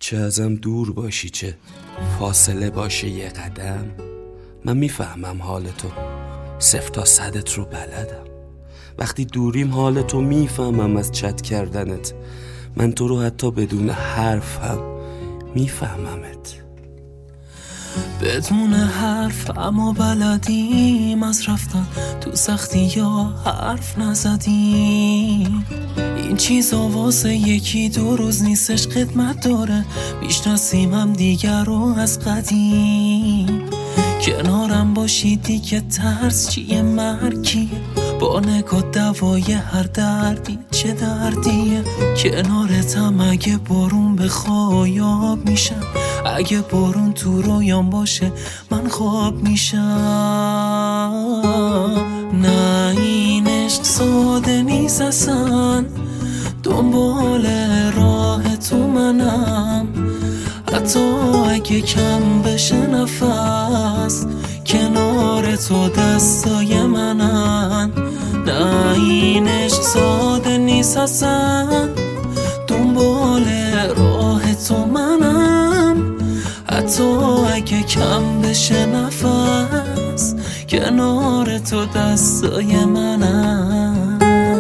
چه ازم دور باشی، چه فاصله باشه یه قدم، من میفهمم حال تو، 0 تا 100 رو بلدم. وقتی دوریم حال تو میفهمم از چت کردنت، من تو رو حتی بدون حرف هم میفهممت. بدون حرف اما بلدیم از رفتن تو سختی یا حرف نزدیم. این چیزا واسه یکی 2 روز نیستش، خدمت داره میشناسیم هم دیگر رو از قدیم. کنارم باشی دیگه ترس چیه، مرگیه با نگاه دوای هر دردی چه دردیه. کنارتم اگه بارون بخوای آب میشم، اگه بارون تو رویام باشه من خواب میشم. نه این عشق ساده نیست اصلا، دنبال راه تو منم، حتی اگه کم بشه نفس کنار تو دستای منن. نه این عشق ساده نیست اصلا، دنبال راه تو منم، حتی اگه کم بشه نفس کنار تو دستای منن.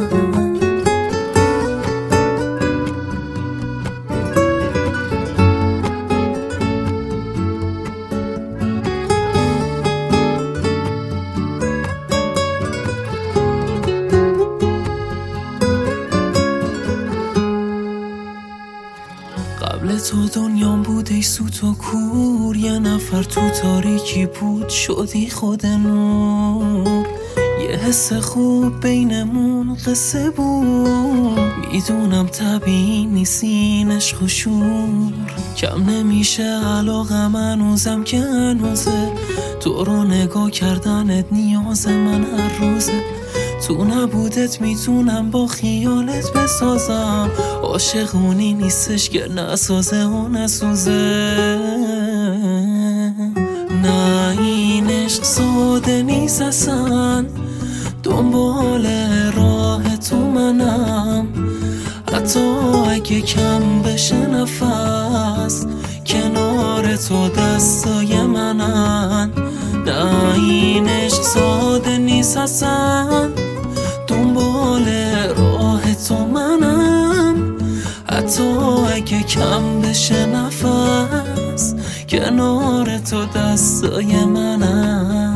قبل تو دنیام بود ای سوت و کور، یه نفر تو تاریکی بود شدی خود نور. یه حس خوب بینمون قصه بود، میدونم طبیعی نیست این عشق و شور. کم نمیشه علاقم هنوزم که هنوزه، تو رو نگاه کردنت نیاز من هر روزه. تو نبودت میتونم با خیالت بسازم، عاشقونی نیستش که نسازه و نسوزه. نه این عشق ساده نیست اصلا، دنبال راه تو منم، حتی اگه کم بشه نفس کنار تو دستای منن. نه این عشق ساده نیست اصلا، دنبال راه تو منم، حتی اگه کم بشه نفس کنار تو دستای منم.